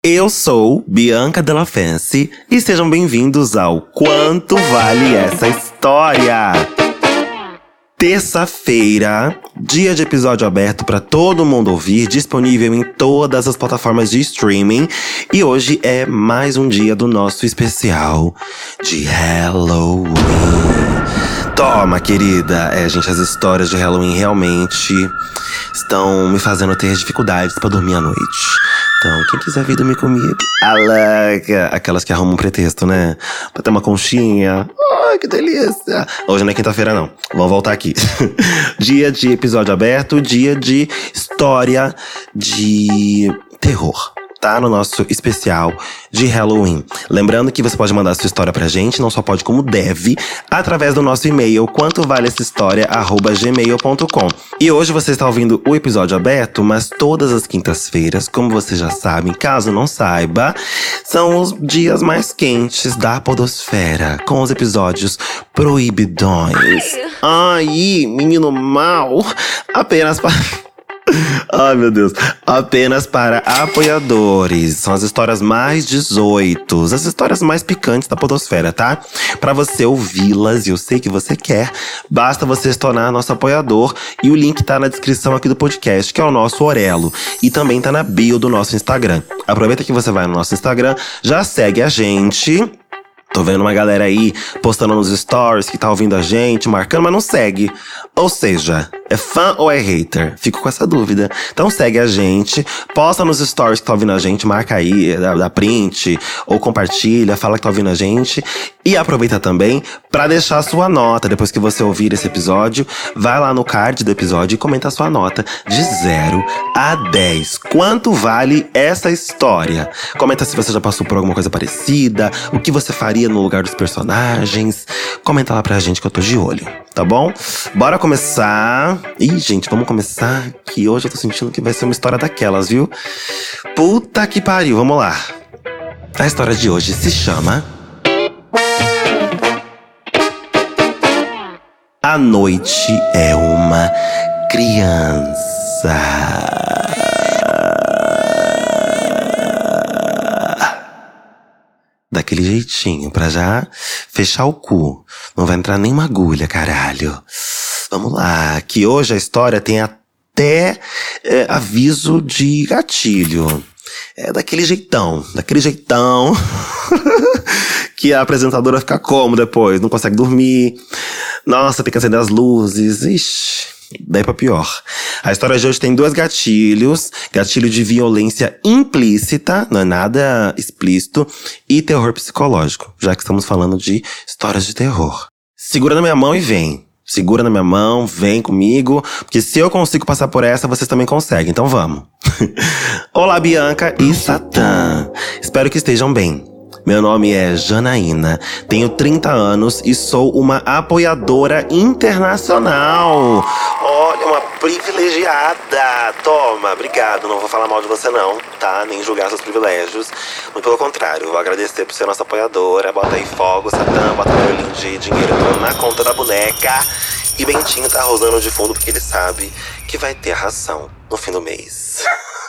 Eu sou Bianca Della Fancy e sejam bem-vindos ao Quanto Vale Essa História? Terça-feira, dia de episódio aberto para todo mundo ouvir, disponível em todas as plataformas de streaming. E hoje é mais um dia do nosso especial de Halloween. Toma, querida! Gente, as histórias de Halloween realmente estão me fazendo ter dificuldades para dormir à noite. Então, quem quiser vir dormir comigo, aquelas que arrumam um pretexto, né? Pra ter uma conchinha. Ai, que delícia! Hoje não é quinta-feira, não. Vamos voltar aqui. Dia de episódio aberto, dia de história de terror. Tá no nosso especial de Halloween. Lembrando que você pode mandar sua história pra gente, não só pode como deve, através do nosso e-mail, quantovaleessahistoria@gmail.com. E hoje você está ouvindo o episódio aberto, mas todas as quintas-feiras, como vocês já sabem, caso não saiba, são os dias mais quentes da podosfera, com os episódios proibidões. Ai, menino mal, apenas para... Ai, meu Deus. Apenas para apoiadores. São as histórias mais 18. As histórias mais picantes da podosfera, tá? Pra você ouvi-las, e eu sei que você quer, basta você se tornar nosso apoiador. E o link tá na descrição aqui do podcast, que é o nosso Orelo. E também tá na bio do nosso Instagram. Aproveita que você vai no nosso Instagram, já segue a gente. Tô vendo uma galera aí postando nos stories que tá ouvindo a gente, marcando, mas não segue. Ou seja, é fã ou é hater? Fico com essa dúvida. Então segue a gente, posta nos stories que tá ouvindo a gente, marca aí, dá print, ou compartilha, fala que tá ouvindo a gente. E aproveita também pra deixar a sua nota. Depois que você ouvir esse episódio, vai lá no card do episódio e comenta a sua nota de 0 a 10. Quanto vale essa história? Comenta se você já passou por alguma coisa parecida, o que você faria no lugar dos personagens. Comenta lá pra gente que eu tô de olho, tá bom? Bora começar. Ih, gente, vamos começar, que hoje eu tô sentindo que vai ser uma história daquelas, viu? Puta que pariu, vamos lá. A história de hoje se chama A Noite é uma Criança. Daquele jeitinho, pra já fechar o cu. Não vai entrar nenhuma agulha, caralho. Vamos lá, que hoje a história tem até aviso de gatilho. É daquele jeitão que a apresentadora fica como depois, não consegue dormir. Nossa, tem que acender as luzes. Ixi, daí pra pior. A história de hoje tem 2 gatilhos. Gatilho de violência implícita, não é nada explícito, e terror psicológico, já que estamos falando de histórias de terror. Segura na minha mão e vem. Segura na minha mão, vem comigo, porque se eu consigo passar por essa, vocês também conseguem, então vamos. Olá, Bianca e Satã. Espero que estejam bem. Meu nome é Janaína, tenho 30 anos e sou uma apoiadora internacional. Olha, uma privilegiada. Toma, obrigado, não vou falar mal de você não, tá? Nem julgar seus privilégios. Muito pelo contrário, vou agradecer por ser nossa apoiadora. Bota aí fogo, Satã, bota barulhinho de dinheiro na conta da boneca. E Bentinho tá rosando de fundo porque ele sabe que vai ter ração no fim do mês.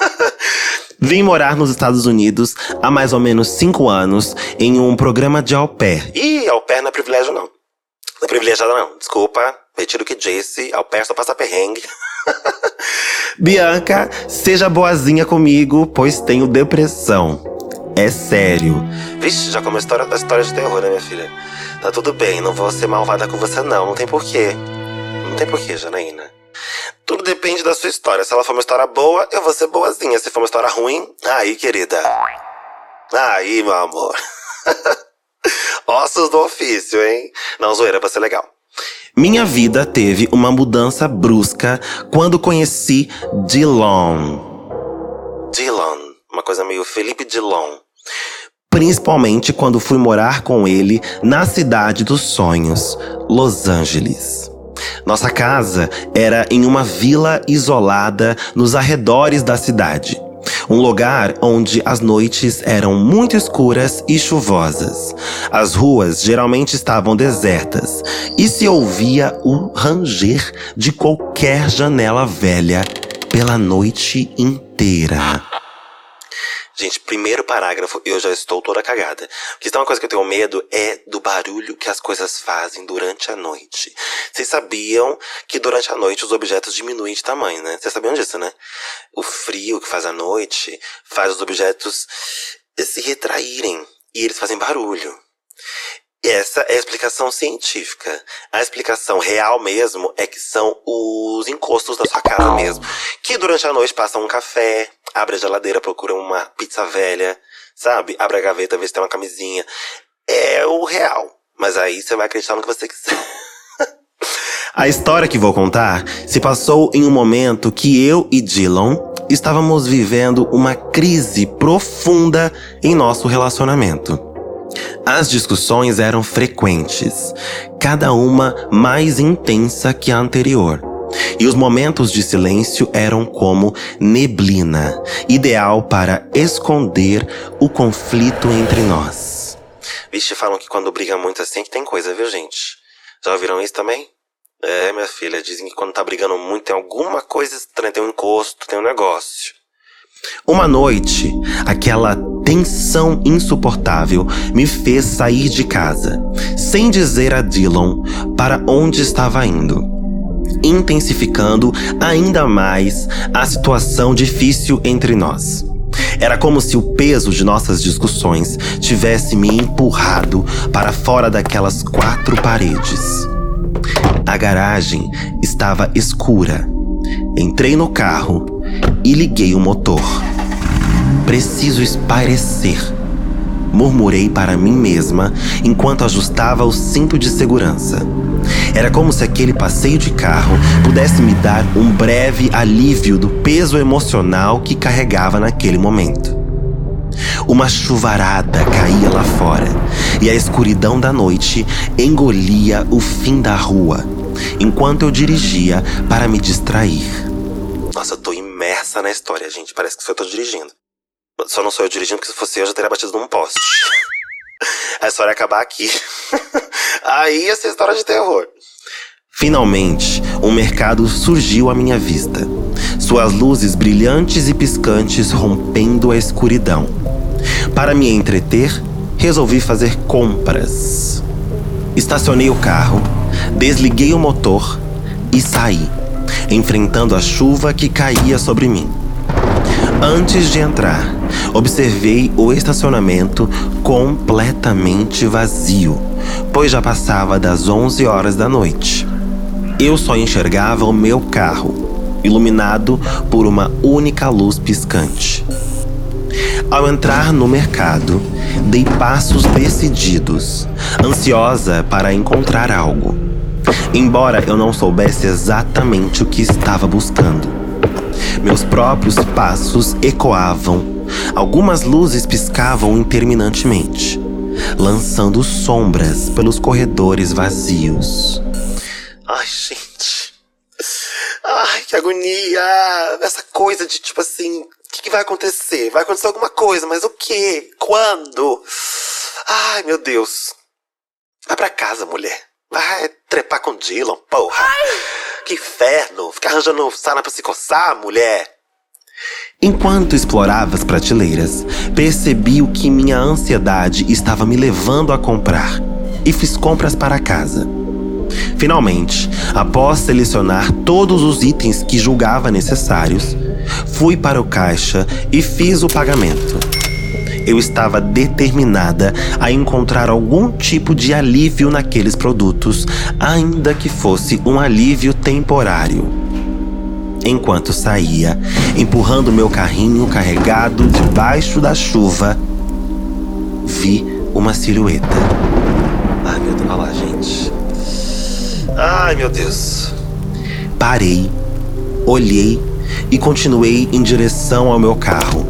Vim morar nos Estados Unidos há mais ou menos 5 anos em um programa de au pair. Ih, au pair não é privilégio não. Não é privilegiada não, desculpa. Retiro o que disse, au pair só passa perrengue. Bianca, seja boazinha comigo, pois tenho depressão. É sério. Vixe, já começou a história de terror, né, minha filha? Tá tudo bem, não vou ser malvada com você não tem porquê. Não tem porquê, Janaína. Tudo depende da sua história. Se ela for uma história boa, eu vou ser boazinha. Se for uma história ruim, aí, querida. Aí, meu amor. Ossos do ofício, hein? Não, zoeira, vai ser legal. Minha vida teve uma mudança brusca quando conheci Dillon. Dillon, uma coisa meio Felipe Dilon. Principalmente quando fui morar com ele na cidade dos sonhos, Los Angeles. Nossa casa era em uma vila isolada nos arredores da cidade. Um lugar onde as noites eram muito escuras e chuvosas. As ruas geralmente estavam desertas e se ouvia o ranger de qualquer janela velha pela noite inteira. Gente, primeiro parágrafo, eu já estou toda cagada. Porque se tem uma coisa que eu tenho medo é do barulho que as coisas fazem durante a noite. Vocês sabiam que durante a noite os objetos diminuem de tamanho, né? Vocês sabiam disso, né? O frio que faz à noite faz os objetos se retraírem e eles fazem barulho. Essa é a explicação científica. A explicação real mesmo é que são os encostos da sua casa mesmo. Que durante a noite passam um café, abre a geladeira, procura uma pizza velha, sabe? Abre a gaveta, vê se tem uma camisinha. É o real. Mas aí você vai acreditar no que você quiser. A história que vou contar se passou em um momento que eu e Dylan estávamos vivendo uma crise profunda em nosso relacionamento. As discussões eram frequentes, cada uma mais intensa que a anterior. E os momentos de silêncio eram como neblina, ideal para esconder o conflito entre nós. Vixe, falam que quando briga muito assim que tem coisa, viu, gente? Já ouviram isso também? É, minha filha, dizem que quando tá brigando muito tem alguma coisa estranha, tem um encosto, tem um negócio. Uma noite, aquela tensão insuportável me fez sair de casa, sem dizer a Dylan para onde estava indo, intensificando ainda mais a situação difícil entre nós. Era como se o peso de nossas discussões tivesse me empurrado para fora daquelas 4 paredes. A garagem estava escura. Entrei no carro e liguei o motor. Preciso espairecer, murmurei para mim mesma enquanto ajustava o cinto de segurança. Era como se aquele passeio de carro pudesse me dar um breve alívio do peso emocional que carregava naquele momento. Uma chuvarada caía lá fora e a escuridão da noite engolia o fim da rua, enquanto eu dirigia para me distrair. Nossa, eu tô imersa na história, gente. Parece que só eu tô dirigindo. Só não sou eu dirigindo, porque se fosse eu já teria batido num poste. A história ia acabar aqui. Aí ia ser história de terror. Finalmente, um mercado surgiu à minha vista. Suas luzes brilhantes e piscantes rompendo a escuridão. Para me entreter, resolvi fazer compras. Estacionei o carro, desliguei o motor e saí, enfrentando a chuva que caía sobre mim. Antes de entrar, observei o estacionamento completamente vazio, pois já passava das 11 horas da noite. Eu só enxergava o meu carro, iluminado por uma única luz piscante. Ao entrar no mercado, dei passos decididos, ansiosa para encontrar algo, embora eu não soubesse exatamente o que estava buscando. Meus próprios passos ecoavam, algumas luzes piscavam interminantemente, lançando sombras pelos corredores vazios. Ai, gente. Ai, que agonia. Essa coisa de tipo assim, o que vai acontecer? Vai acontecer alguma coisa, mas o quê? Quando? Ai, meu Deus. Vai pra casa, mulher. Vai trepar com Dylan, porra. Ai. Que inferno. Ficar arranjando sarna pra se coçar, mulher. Enquanto explorava as prateleiras, percebi o que minha ansiedade estava me levando a comprar e fiz compras para casa. Finalmente, após selecionar todos os itens que julgava necessários, fui para o caixa e fiz o pagamento. Eu estava determinada a encontrar algum tipo de alívio naqueles produtos, ainda que fosse um alívio temporário. Enquanto saía, empurrando meu carrinho carregado debaixo da chuva, vi uma silhueta. Ai, meu Deus, olha lá, gente. Ai, meu Deus. Parei, olhei e continuei em direção ao meu carro.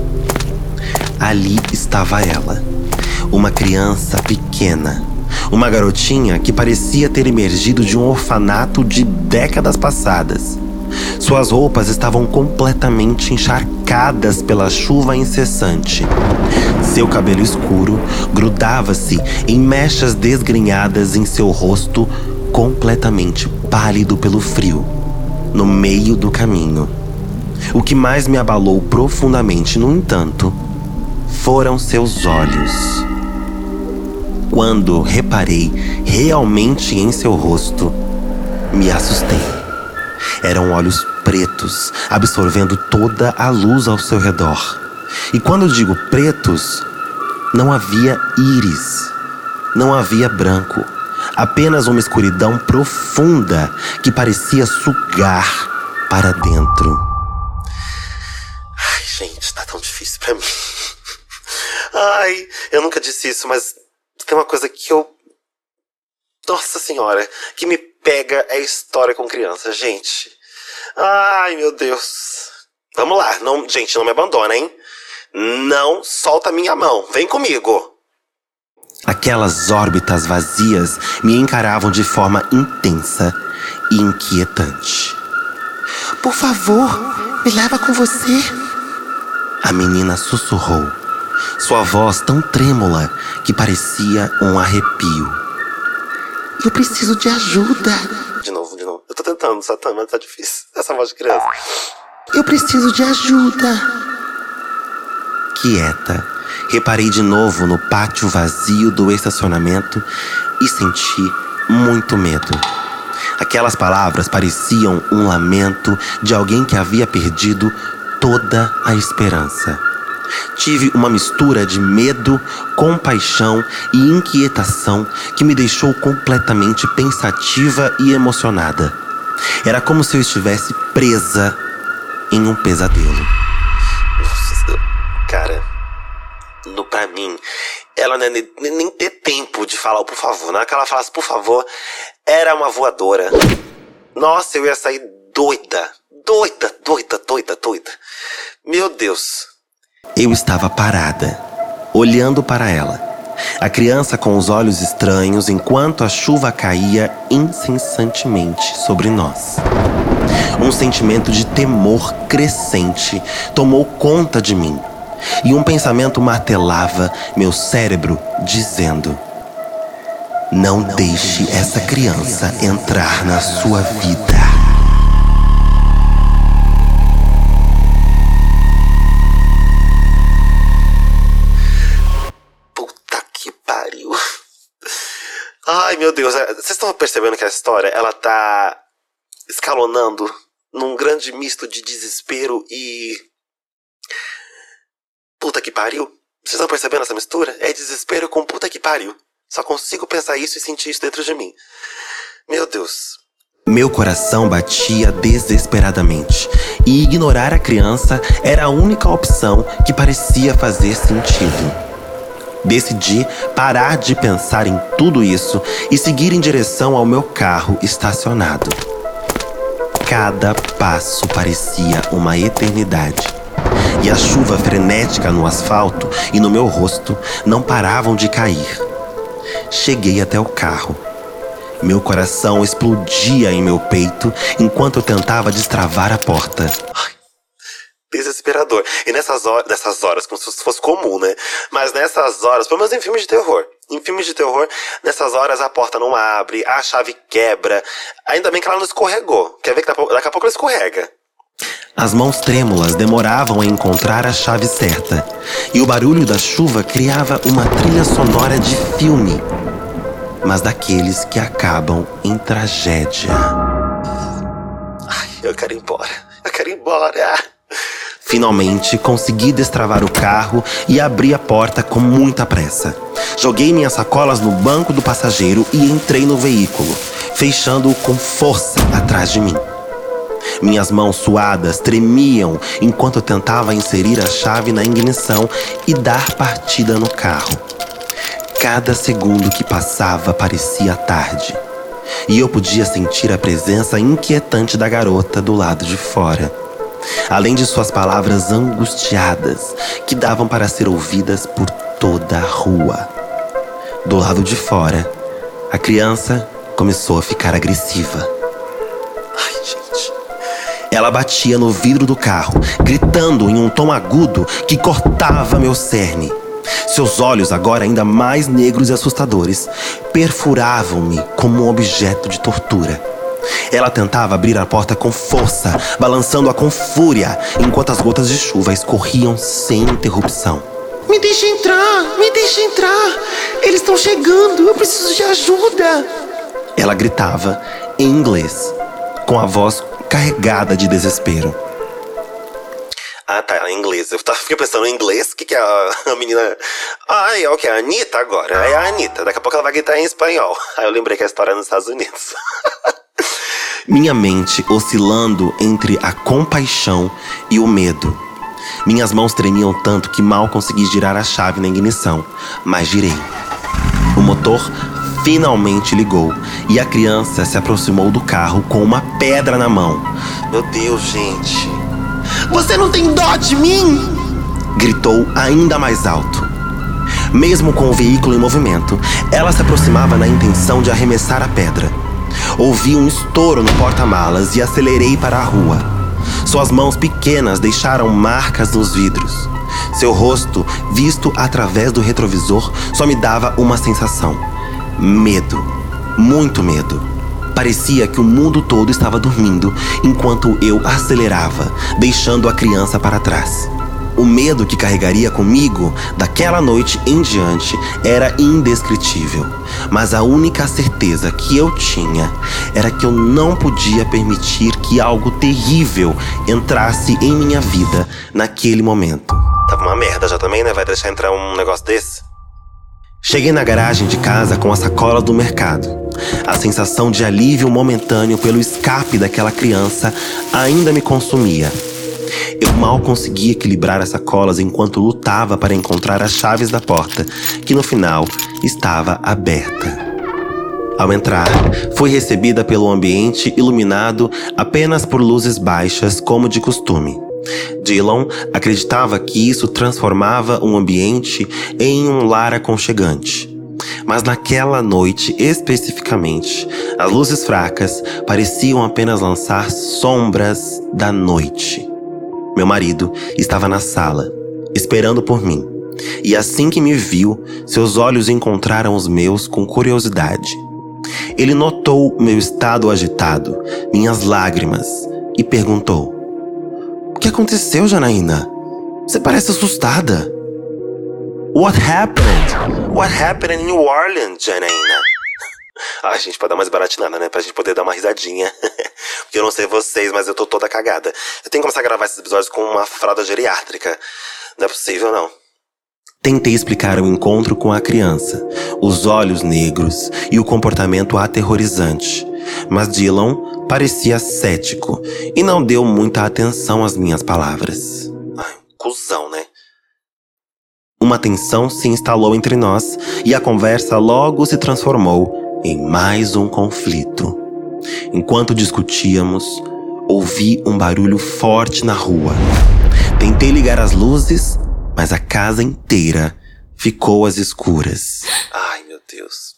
Ali estava ela, uma criança pequena, uma garotinha que parecia ter emergido de um orfanato de décadas passadas. Suas roupas estavam completamente encharcadas pela chuva incessante. Seu cabelo escuro grudava-se em mechas desgrenhadas em seu rosto, completamente pálido pelo frio, no meio do caminho. O que mais me abalou profundamente, no entanto, foram seus olhos. Quando reparei realmente em seu rosto, me assustei. Eram olhos pretos, absorvendo toda a luz ao seu redor. E quando digo pretos, não havia íris, não havia branco, apenas uma escuridão profunda que parecia sugar para dentro. Ai, gente, tá tão difícil pra mim. Ai, eu nunca disse isso, mas tem uma coisa que eu... Nossa senhora, que me pega é história com criança, gente. Ai, meu Deus. Vamos lá, não, gente, não me abandona, hein? Não solta minha mão, vem comigo. Aquelas órbitas vazias me encaravam de forma intensa e inquietante. Por favor, me leva com você. A menina sussurrou, sua voz tão trêmula que parecia um arrepio. Eu preciso de ajuda. De novo. Eu tô tentando, Satã, mas tá difícil. Essa voz de criança. Eu preciso de ajuda. Quieta, reparei de novo no pátio vazio do estacionamento e senti muito medo. Aquelas palavras pareciam um lamento de alguém que havia perdido toda a esperança. Tive uma mistura de medo, compaixão e inquietação que me deixou completamente pensativa e emocionada. Era como se eu estivesse presa em um pesadelo. Nossa, cara, pra mim, ela nem ter tempo de falar o por favor. Na hora que ela falasse por favor, era uma voadora. Nossa, eu ia sair doida. Meu Deus. Eu estava parada, olhando para ela. A criança com os olhos estranhos enquanto a chuva caía incessantemente sobre nós. Um sentimento de temor crescente tomou conta de mim. E um pensamento martelava meu cérebro, dizendo: não deixe essa criança entrar na sua vida. Ai, meu Deus, vocês estão percebendo que a história, ela tá escalonando num grande misto de desespero e... puta que pariu? Vocês estão percebendo essa mistura? É desespero com puta que pariu. Só consigo pensar isso e sentir isso dentro de mim. Meu Deus. Meu coração batia desesperadamente. E ignorar a criança era a única opção que parecia fazer sentido. Decidi parar de pensar em tudo isso e seguir em direção ao meu carro estacionado. Cada passo parecia uma eternidade. E a chuva frenética no asfalto e no meu rosto não paravam de cair. Cheguei até o carro. Meu coração explodia em meu peito enquanto eu tentava destravar a porta. Desesperador. E nessas horas, como se fosse comum, né? Mas nessas horas, pelo menos em filmes de terror. Em filmes de terror, nessas horas a porta não abre, a chave quebra. Ainda bem que ela não escorregou. Quer ver que daqui a pouco ela escorrega. As mãos trêmulas demoravam a encontrar a chave certa. E o barulho da chuva criava uma trilha sonora de filme. Mas daqueles que acabam em tragédia. Ai, eu quero ir embora. Finalmente, consegui destravar o carro e abri a porta com muita pressa. Joguei minhas sacolas no banco do passageiro e entrei no veículo, fechando-o com força atrás de mim. Minhas mãos suadas tremiam enquanto eu tentava inserir a chave na ignição e dar partida no carro. Cada segundo que passava parecia tarde, e eu podia sentir a presença inquietante da garota do lado de fora. Além de suas palavras angustiadas, que davam para ser ouvidas por toda a rua. Do lado de fora, a criança começou a ficar agressiva. Ai, gente. Ela batia no vidro do carro, gritando em um tom agudo que cortava meu cerne. Seus olhos, agora ainda mais negros e assustadores, perfuravam-me como um objeto de tortura. Ela tentava abrir a porta com força, balançando-a com fúria, enquanto as gotas de chuva escorriam sem interrupção. Me deixa entrar, me deixa entrar. Eles estão chegando, eu preciso de ajuda. Ela gritava em inglês, com a voz carregada de desespero. Ah, tá, em inglês. Fiquei pensando em inglês. O que é a menina... Ah, é o que? A Anitta agora. É a Anitta. Daqui a pouco ela vai gritar em espanhol. Aí eu lembrei que a história é nos Estados Unidos. Minha mente oscilando entre a compaixão e o medo. Minhas mãos tremiam tanto que mal consegui girar a chave na ignição. Mas girei. O motor finalmente ligou e a criança se aproximou do carro com uma pedra na mão. Meu Deus, gente. Você não tem dó de mim? Gritou ainda mais alto. Mesmo com o veículo em movimento, ela se aproximava na intenção de arremessar a pedra. Ouvi um estouro no porta-malas e acelerei para a rua. Suas mãos pequenas deixaram marcas nos vidros. Seu rosto, visto através do retrovisor, só me dava uma sensação: medo. Muito medo. Parecia que o mundo todo estava dormindo enquanto eu acelerava, deixando a criança para trás. O medo que carregaria comigo daquela noite em diante era indescritível. Mas a única certeza que eu tinha era que eu não podia permitir que algo terrível entrasse em minha vida naquele momento. Tava uma merda já também, né? Vai deixar entrar um negócio desse? Cheguei na garagem de casa com a sacola do mercado. A sensação de alívio momentâneo pelo escape daquela criança ainda me consumia. Eu mal conseguia equilibrar as sacolas enquanto lutava para encontrar as chaves da porta, que no final estava aberta. Ao entrar, fui recebida pelo ambiente iluminado apenas por luzes baixas, como de costume. Dylan acreditava que isso transformava um ambiente em um lar aconchegante. Mas naquela noite, especificamente, as luzes fracas pareciam apenas lançar sombras da noite. Meu marido estava na sala, esperando por mim. E assim que me viu, seus olhos encontraram os meus com curiosidade. Ele notou meu estado agitado, minhas lágrimas, e perguntou: "O que aconteceu, Janaína? Você parece assustada." "What happened? What happened in New Orleans, Janaína?" Ai, gente, pode dar mais baratinada, né? Pra gente poder dar uma risadinha. Porque eu não sei vocês, mas eu tô toda cagada. Eu tenho que começar a gravar esses episódios com uma fralda geriátrica. Não é possível, não. Tentei explicar o encontro com a criança, os olhos negros e o comportamento aterrorizante. Mas Dylan parecia cético e não deu muita atenção às minhas palavras. Ai, cuzão, né? Uma tensão se instalou entre nós e a conversa logo se transformou em mais um conflito. Enquanto discutíamos, ouvi um barulho forte na rua. Tentei ligar as luzes, mas a casa inteira ficou às escuras. Ai, meu Deus.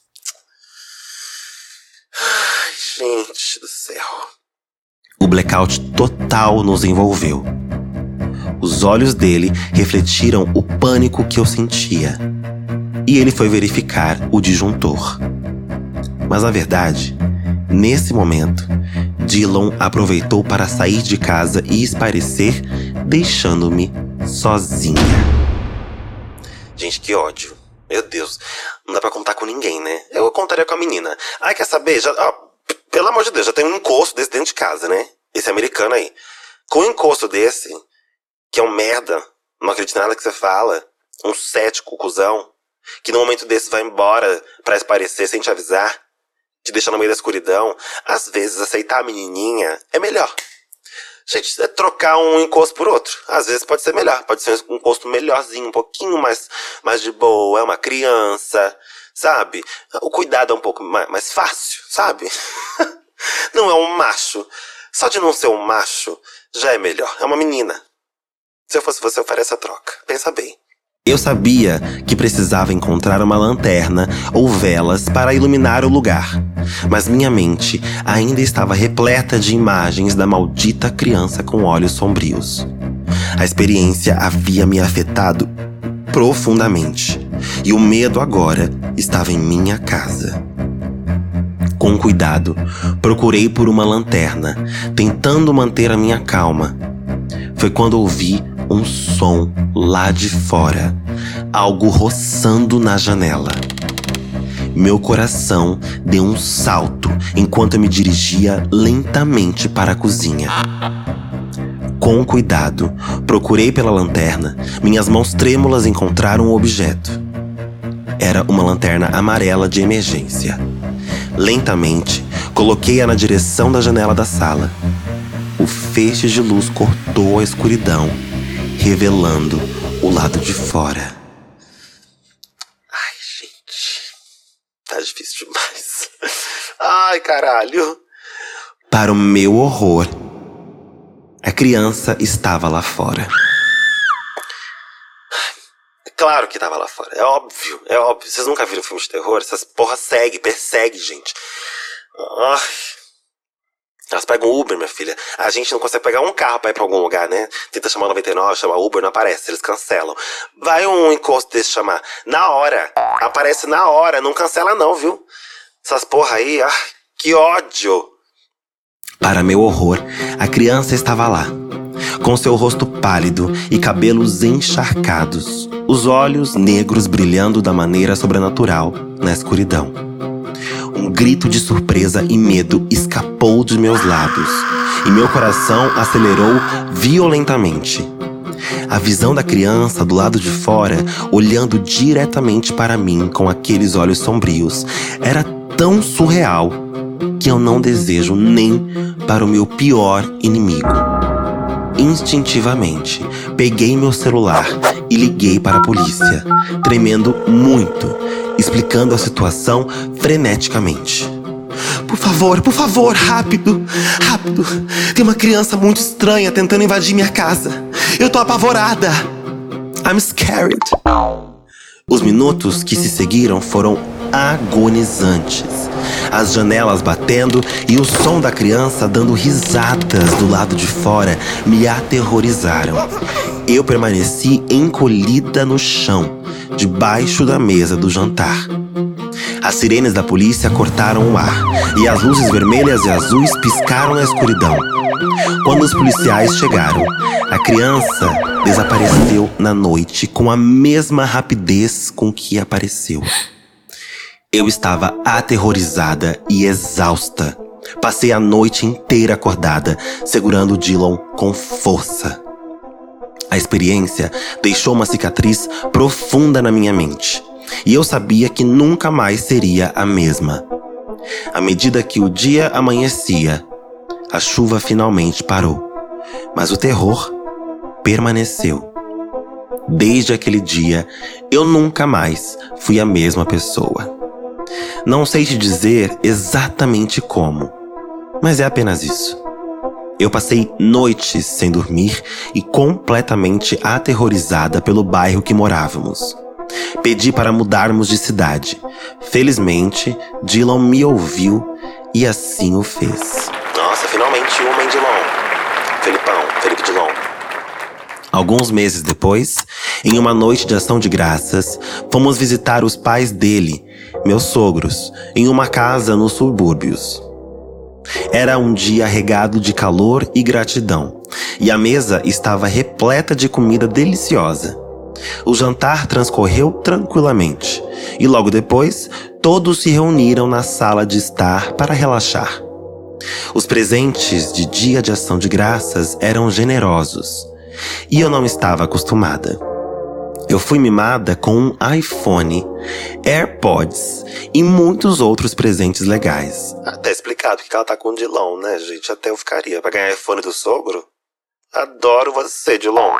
Ai, gente do céu. O blackout total nos envolveu. Os olhos dele refletiram o pânico que eu sentia. E ele foi verificar o disjuntor. Mas na verdade, nesse momento, Dylan aproveitou para sair de casa e espairecer, deixando-me sozinha. Gente, que ódio. Meu Deus, não dá pra contar com ninguém, né? Eu contaria com a menina. Ai, quer saber? Pelo amor de Deus, já tem um encosto desse dentro de casa, né? Esse americano aí. Com um encosto desse, que é um merda, não acredita em nada que você fala, um cético, cuzão, que no momento desse vai embora pra espairecer sem te avisar, te deixar no meio da escuridão, às vezes aceitar a menininha é melhor. Gente, é trocar um encosto por outro. Às vezes pode ser melhor, pode ser um encosto melhorzinho, um pouquinho mais de boa, é uma criança, sabe? O cuidado é um pouco mais fácil, sabe? Não é um macho. Só de não ser um macho já é melhor, é uma menina. Se eu fosse você, eu faria essa troca. Pensa bem. Eu sabia que precisava encontrar uma lanterna ou velas para iluminar o lugar, mas minha mente ainda estava repleta de imagens da maldita criança com olhos sombrios. A experiência havia me afetado profundamente, e o medo agora estava em minha casa. Com cuidado, procurei por uma lanterna, tentando manter a minha calma. Foi quando ouvi um som lá de fora. algo roçando na janela. Meu coração deu um salto enquanto eu me dirigia lentamente para a cozinha. Com cuidado, procurei pela lanterna. Minhas mãos trêmulas encontraram um objeto. Era uma lanterna amarela de emergência. Lentamente, coloquei-a na direção da janela da sala. O feixe de luz cortou a escuridão, revelando o lado de fora. Ai, gente. Tá difícil demais. Ai, caralho. Para o meu horror, a criança estava lá fora. Claro que tava lá fora. É óbvio, é óbvio. Vocês nunca viram filme de terror? Essas porra persegue, gente. Ai. Elas pegam Uber, minha filha. A gente não consegue pegar um carro pra ir pra algum lugar, né? Tenta chamar o 99, chama Uber, não aparece. Eles cancelam. Vai um encosto desse chamar. Na hora. Aparece na hora. Não cancela não, viu? Essas porra aí, ai, que ódio. Para meu horror, a criança estava lá. Com seu rosto pálido e cabelos encharcados. Os olhos negros brilhando da maneira sobrenatural na escuridão. Um grito de surpresa e medo escapou de meus lábios, e meu coração acelerou violentamente. A visão da criança do lado de fora, olhando diretamente para mim com aqueles olhos sombrios, era tão surreal que eu não desejo nem para o meu pior inimigo. Instintivamente, peguei meu celular e liguei para a polícia, tremendo muito, explicando a situação freneticamente. Por favor, rápido, rápido. Tem uma criança muito estranha tentando invadir minha casa. Eu tô apavorada. I'm scared. Os minutos que se seguiram foram agonizantes. As janelas batendo e o som da criança dando risadas do lado de fora me aterrorizaram. Eu permaneci encolhida no chão, debaixo da mesa do jantar. As sirenes da polícia cortaram o ar e as luzes vermelhas e azuis piscaram na escuridão. Quando os policiais chegaram, a criança desapareceu na noite com a mesma rapidez com que apareceu. Eu estava aterrorizada e exausta. Passei a noite inteira acordada, segurando Dylan com força. A experiência deixou uma cicatriz profunda na minha mente. E eu sabia que nunca mais seria a mesma. À medida que o dia amanhecia, a chuva finalmente parou. Mas o terror permaneceu. Desde aquele dia, eu nunca mais fui a mesma pessoa. Não sei te dizer exatamente como, mas é apenas isso. Eu passei noites sem dormir e completamente aterrorizada pelo bairro que morávamos. Pedi para mudarmos de cidade. Felizmente, Dylan me ouviu e assim o fez. Nossa, finalmente um homem Dylan. Felipe Dylan. Alguns meses depois, em uma noite de ação de graças, fomos visitar os pais dele, meus sogros, em uma casa nos subúrbios. Era um dia regado de calor e gratidão, e a mesa estava repleta de comida deliciosa. O jantar transcorreu tranquilamente, e logo depois, todos se reuniram na sala de estar para relaxar. Os presentes de Dia de Ação de Graças eram generosos, e eu não estava acostumada. Eu fui mimada com um iPhone, AirPods e muitos outros presentes legais. Até explicado que ela tá com o Dylan, né, gente? Até eu ficaria pra ganhar iPhone do sogro. Adoro você, Dylan.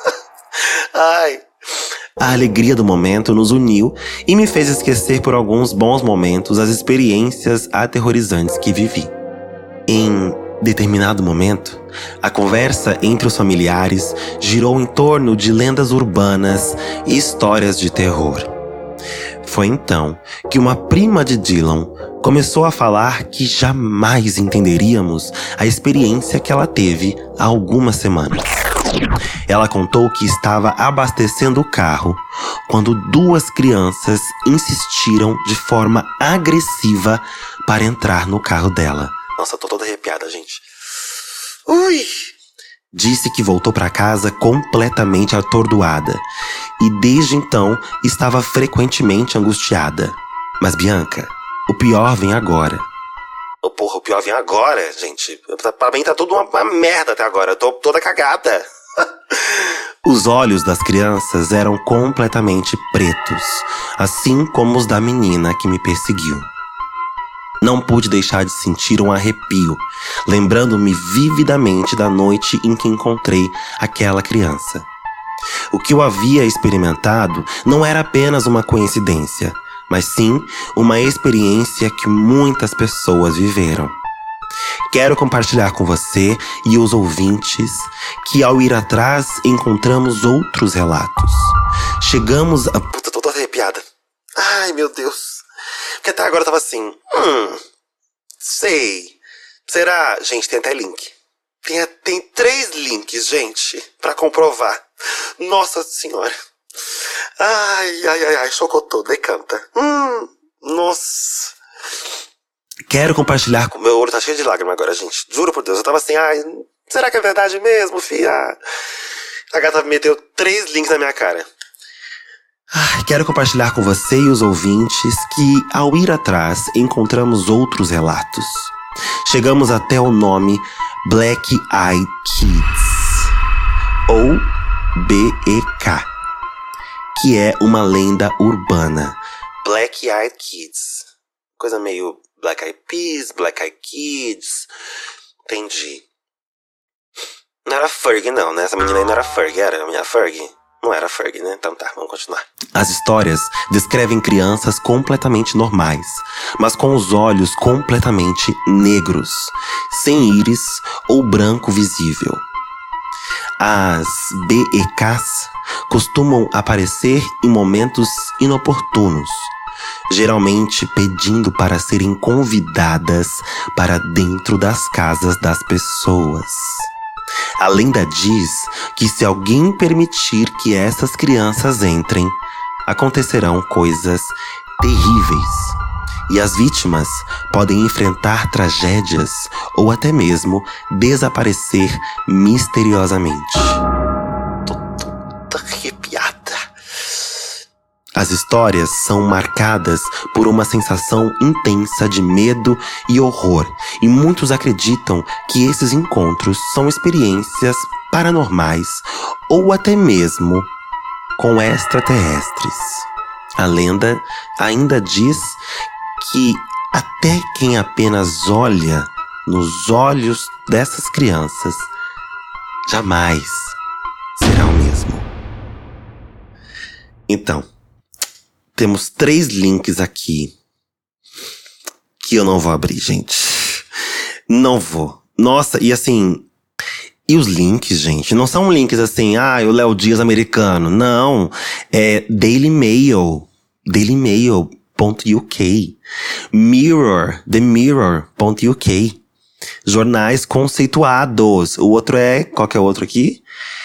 Ai. A alegria do momento nos uniu e me fez esquecer por alguns bons momentos as experiências aterrorizantes que vivi. Em determinado momento, a conversa entre os familiares girou em torno de lendas urbanas e histórias de terror. Foi então que uma prima de Dylan começou a falar que jamais entenderíamos a experiência que ela teve há algumas semanas. Ela contou que estava abastecendo o carro quando duas crianças insistiram de forma agressiva para entrar no carro dela. Nossa, eu tô toda arrepiada, gente. Ui! Disse que voltou para casa completamente atordoada e desde então estava frequentemente angustiada. Mas Bianca, o pior vem agora. Oh, porra, o pior vem agora, gente. Pra mim tá tudo uma merda até agora. Eu tô toda cagada. Os olhos das crianças eram completamente pretos, assim como os da menina que me perseguiu. Não pude deixar de sentir um arrepio, lembrando-me vividamente da noite em que encontrei aquela criança. O que eu havia experimentado não era apenas uma coincidência, mas sim uma experiência que muitas pessoas viveram. Quero compartilhar com você e os ouvintes que, ao ir atrás, encontramos outros relatos. Chegamos a... Puta, tô toda arrepiada. Ai, meu Deus. Porque até agora eu tava assim... Sei. Será? Gente, tem até link. Tem 3 links, gente, pra comprovar. Nossa Senhora. Ai, chocotô, decanta. Nossa. Quero compartilhar com... Meu olho tá cheio de lágrimas agora, gente. Juro por Deus, eu tava assim, será que é verdade mesmo, fia? A gata meteu 3 links na minha cara. Quero compartilhar com você e os ouvintes que, ao ir atrás, encontramos outros relatos. Chegamos até o nome Black Eyed Kids, ou BEK, que é uma lenda urbana. Black Eyed Kids. Coisa meio Black Eyed Peas, Black Eyed Kids. Entendi. Não era Fergie não, né? Essa menina aí não era Fergie, era a minha Fergie? Não era Fergie, né? Então tá, vamos continuar. As histórias descrevem crianças completamente normais, mas com os olhos completamente negros, sem íris ou branco visível. As BEKs costumam aparecer em momentos inoportunos, geralmente pedindo para serem convidadas para dentro das casas das pessoas. A lenda diz que se alguém permitir que essas crianças entrem, acontecerão coisas terríveis. E as vítimas podem enfrentar tragédias ou até mesmo desaparecer misteriosamente. Tô toda arrepiada. As histórias são marcadas por uma sensação intensa de medo e horror, e muitos acreditam que esses encontros são experiências paranormais ou até mesmo com extraterrestres. A lenda ainda diz que até quem apenas olha nos olhos dessas crianças jamais será o mesmo. Então, temos 3 links aqui que eu não vou abrir, gente. Não vou. Nossa, e assim... E os links, gente, não são links assim, o Léo Dias americano. Não, é Daily Mail. dailymail.uk. TheMirror.uk. Jornais conceituados. O outro é... Qual que é o outro aqui?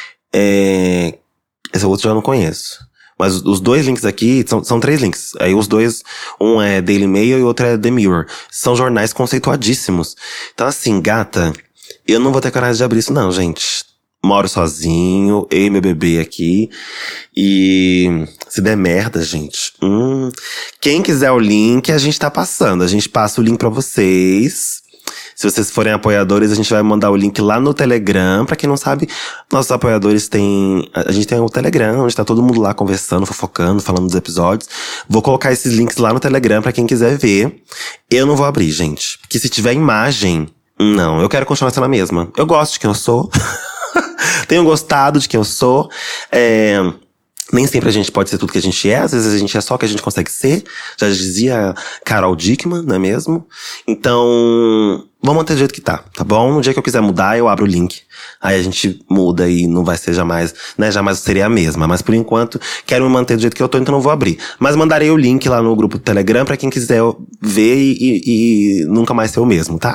Esse outro eu já não conheço. Mas os 2 links aqui, são 3 links. Aí os 2, um é Daily Mail e o outro é The Mirror. São jornais conceituadíssimos. Então assim, gata, eu não vou ter coragem de abrir isso não, gente. Moro sozinho, eu e meu bebê aqui. E se der merda, gente. Quem quiser o link, a gente tá passando. A gente passa o link pra vocês. Se vocês forem apoiadores, a gente vai mandar o link lá no Telegram. Pra quem não sabe, nossos apoiadores têm... A gente tem o Telegram, onde tá todo mundo lá conversando, fofocando, falando dos episódios. Vou colocar esses links lá no Telegram pra quem quiser ver. Eu não vou abrir, gente. Porque se tiver imagem... Não, eu quero continuar sendo a mesma. Eu gosto de quem eu sou. Tenho gostado de quem eu sou. Nem sempre a gente pode ser tudo que a gente é. Às vezes a gente é só o que a gente consegue ser. Já dizia Carol Dickman, não é mesmo? Então, vamos manter do jeito que tá bom? No dia que eu quiser mudar, eu abro o link. Aí a gente muda e não vai ser jamais, né? Jamais seria a mesma. Mas por enquanto, quero me manter do jeito que eu tô, então não vou abrir. Mas mandarei o link lá no grupo do Telegram pra quem quiser ver e nunca mais ser o mesmo, tá?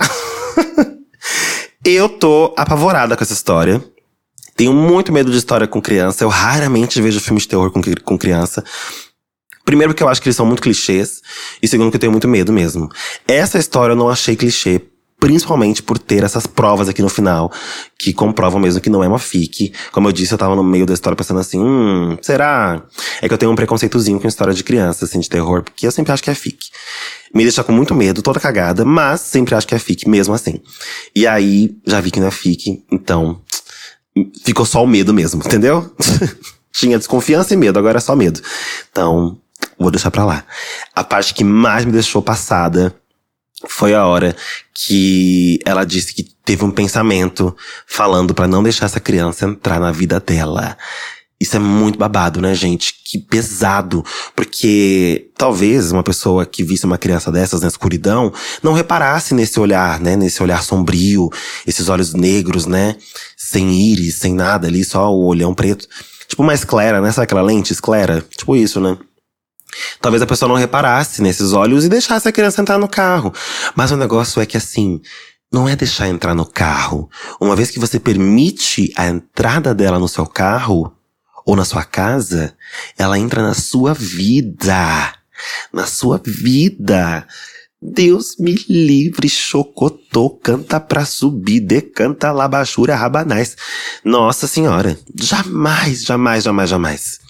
Eu tô apavorada com essa história. Tenho muito medo de história com criança. Eu raramente vejo filmes de terror com criança. Primeiro porque eu acho que eles são muito clichês. E segundo que eu tenho muito medo mesmo. Essa história eu não achei clichê Principalmente por ter essas provas aqui no final, que comprovam mesmo que não é uma fic. Como eu disse, eu tava no meio da história pensando assim, será? É que eu tenho um preconceitozinho com história de criança, assim, de terror, porque eu sempre acho que é fic. Me deixa com muito medo, toda cagada, mas sempre acho que é fic, mesmo assim. E aí, já vi que não é fic, então ficou só o medo mesmo, entendeu? Tinha desconfiança e medo, agora é só medo. Então, vou deixar pra lá. A parte que mais me deixou passada foi a hora que ela disse que teve um pensamento falando pra não deixar essa criança entrar na vida dela. Isso é muito babado, né, gente? Que pesado. Porque talvez uma pessoa que visse uma criança dessas na escuridão não reparasse nesse olhar, né? Nesse olhar sombrio, esses olhos negros, né? Sem íris, sem nada ali, só o olhão preto. Tipo uma esclera, né? Sabe aquela lente esclera? Tipo isso, né? Talvez a pessoa não reparasse nesses olhos e deixasse a criança entrar no carro. Mas o negócio é que assim, não é deixar entrar no carro. Uma vez que você permite a entrada dela no seu carro ou na sua casa, ela entra na sua vida. Na sua vida. Deus me livre, chocotô, canta pra subir, decanta labachura, rabanais. Nossa senhora, jamais, jamais, jamais, jamais.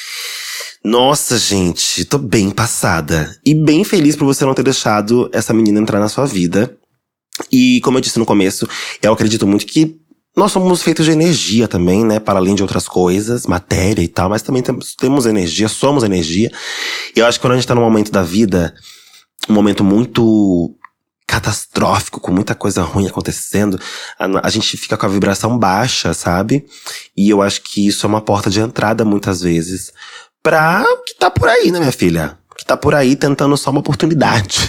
Nossa, gente, tô bem passada. E bem feliz por você não ter deixado essa menina entrar na sua vida. E como eu disse no começo, eu acredito muito que nós somos feitos de energia também, né? Para além de outras coisas, matéria e tal. Mas também temos energia, somos energia. E eu acho que quando a gente tá num momento da vida, um momento muito catastrófico, com muita coisa ruim acontecendo, a gente fica com a vibração baixa, sabe? E eu acho que isso é uma porta de entrada, muitas vezes, pra que tá por aí, né, minha filha? Que tá por aí tentando só uma oportunidade.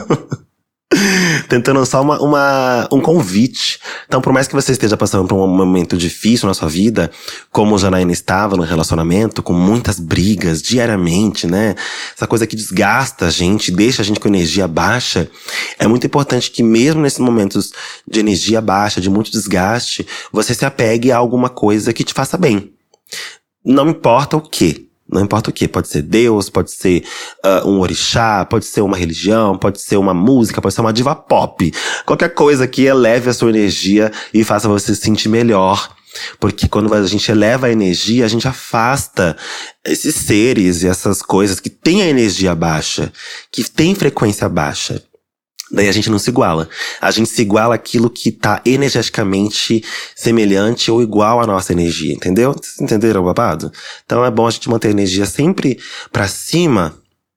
Tentando só um convite. Então, por mais que você esteja passando por um momento difícil na sua vida, como Janaína estava no relacionamento, com muitas brigas diariamente, né? Essa coisa que desgasta a gente, deixa a gente com energia baixa. É muito importante que mesmo nesses momentos de energia baixa, de muito desgaste, você se apegue a alguma coisa que te faça bem. Não importa o quê. Não importa o que, pode ser Deus, pode ser um orixá, pode ser uma religião, pode ser uma música, pode ser uma diva pop. Qualquer coisa que eleve a sua energia e faça você se sentir melhor. Porque quando a gente eleva a energia, a gente afasta esses seres e essas coisas que têm a energia baixa, que têm frequência baixa. Daí a gente não se iguala. A gente se iguala àquilo que tá energeticamente semelhante ou igual à nossa energia, entendeu? Vocês entenderam o babado? Então é bom a gente manter a energia sempre pra cima,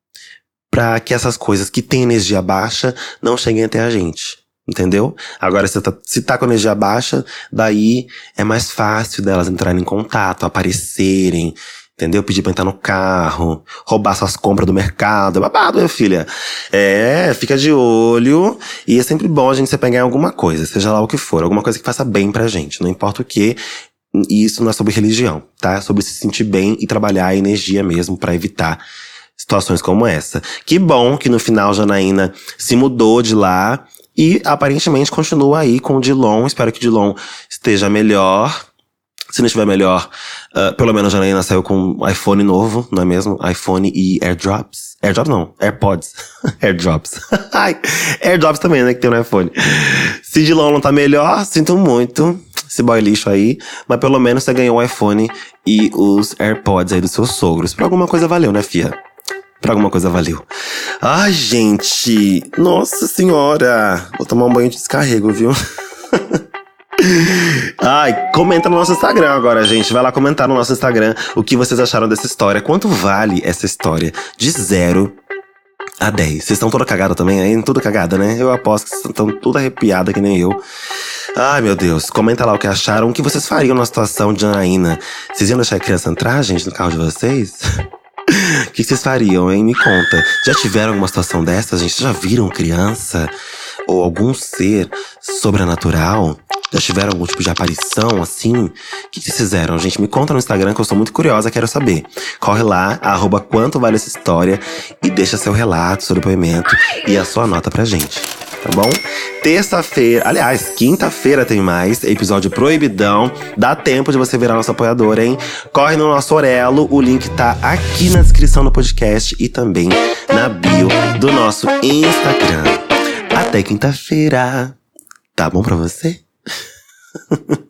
pra que essas coisas que têm energia baixa não cheguem até a gente. Entendeu? Agora, se tá com energia baixa, daí é mais fácil delas entrarem em contato, aparecerem, entendeu? Pedir pra entrar no carro, roubar suas compras do mercado. É babado, minha filha. Fica de olho. E é sempre bom a gente se pegar em alguma coisa, seja lá o que for. Alguma coisa que faça bem pra gente. Não importa o que. E isso não é sobre religião, tá? É sobre se sentir bem e trabalhar a energia mesmo pra evitar situações como essa. Que bom que no final Janaína se mudou de lá e aparentemente continua aí com o Dilon. Espero que o Dilon esteja melhor. Se não estiver melhor, pelo menos a Janaína saiu com um iPhone novo, não é mesmo? iPhone e AirDrops. AirDrops não, AirPods. AirDrops. AirDrops também, né, que tem no iPhone. Se Dilon não tá melhor, sinto muito esse boy lixo aí. Mas pelo menos você ganhou o iPhone e os AirPods aí dos seus sogros. Pra alguma coisa valeu, né, fia? Pra alguma coisa valeu. Ai, gente. Nossa senhora. Vou tomar um banho de descarrego, viu? Ai, comenta no nosso Instagram agora, gente. Vai lá comentar no nosso Instagram o que vocês acharam dessa história. Quanto vale essa história? De 0 a 10. Vocês estão toda cagada também aí? Tudo cagada, né? Eu aposto que vocês estão tudo arrepiada que nem eu. Ai, meu Deus. Comenta lá o que acharam. O que vocês fariam na situação de Janaína? Vocês iam deixar a criança entrar, gente, no carro de vocês? O que vocês fariam, hein? Me conta. Já tiveram alguma situação dessa, gente? Já viram criança? Ou algum ser sobrenatural? Já tiveram algum tipo de aparição, assim? O que vocês fizeram, gente? Me conta no Instagram que eu sou muito curiosa, quero saber. Corre lá, @quanto vale essa história e deixa seu relato, seu depoimento e a sua nota pra gente, tá bom? Terça-feira, aliás, quinta-feira tem mais episódio proibidão. Dá tempo de você virar nosso apoiador, hein? Corre no nosso Orelo, o link tá aqui na descrição do podcast e também na bio do nosso Instagram. Até quinta-feira! Tá bom pra você?